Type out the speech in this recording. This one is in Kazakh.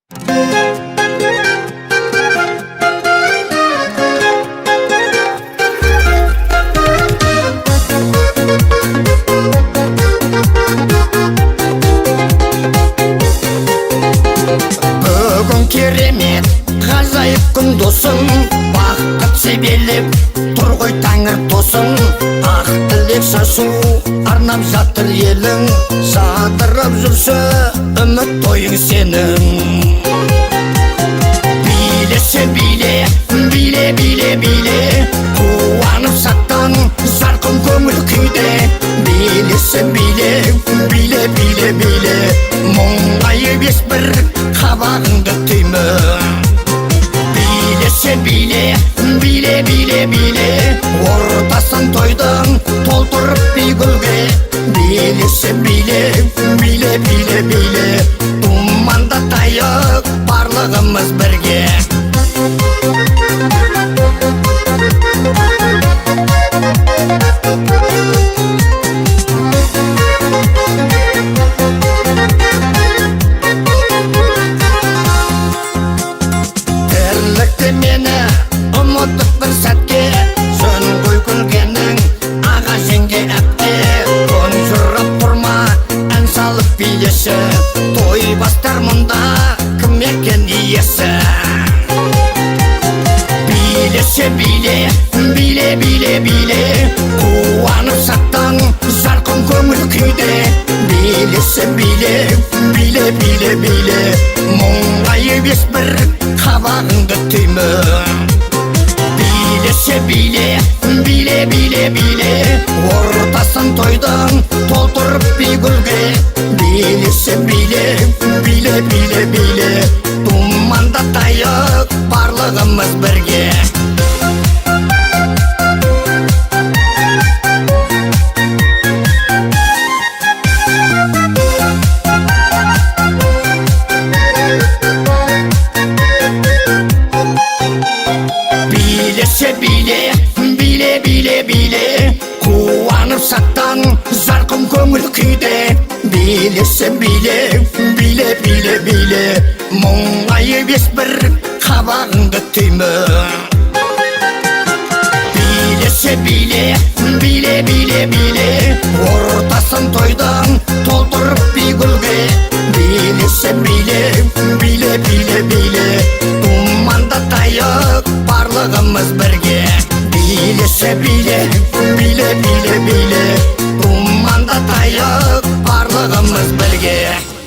Бүгін керемет ғажайып күн досым, бақыт себелеп тұр ғой тәңір тосың. Ақ тілек шашу арнап жатыр елің, жадырап жүрші үміт тойың сенің. Билеші биле, биле, биле, биле, қуанып шаттан жарқын көңіл күйде. Билеші биле, биле, биле, биле, мұңайып ешбір қабағыңды түйме. Билеші биле, биле, биле, биле, ортасын тойдың толтырып бейгүлге. Билеші биле, биле, биле, биле, думанда тайып барлығымыз бірге. Тірлікте мені ұмытып бір сәтке, жөн ғой күлгенің аға жеңге әпке. Тұнжырап тұрма ән салып билеші, той бастар мұнда кім екен иесі. Билеші биле, биле, биле, биле, қуанып шаттан жарқын көңіл күйде. Билеші биле, биле, биле, биле, мұңайып ешбір қабағыңды түйме. Билеші биле, биле, биле, биле, ортасын тойдың толтырып бейгүлге. Билеші биле, биле, биле, биле, думанда тайып барлығымыз бірге. Билеші биле, биле, биле, биле, қуанып шаттан жарқын көңіл күйде. Билеші биле, биле, биле, биле, мұңайып ешбір қабағыңды түйме. Билеші биле, биле, биле, биле, ортасын тойдың толтырып бейгүлге. Билеші биле, биле, биле, биле, думанда тайып барлығымыз бірге. Билеші биле, биле, биле, биле, думанда тайып барлығымыз бірге.